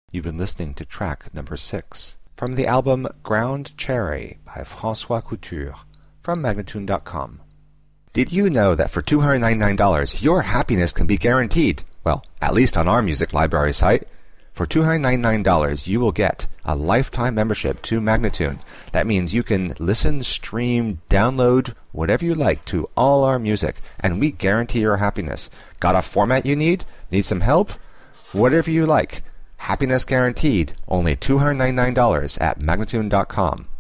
You've been listening to track number 6 from the album Ground Cherry by François Couture from Magnatune.com. Did you know that for $299 your happiness can be guaranteed? Well, at least on our music library site. For $299 you will get a lifetime membership to Magnatune. That means you can listen, stream, download, whatever you like to all our music, and we guarantee your happiness. Got a format you need? Need some help? Whatever you like. Happiness guaranteed. Only $299 at Magnatune.com.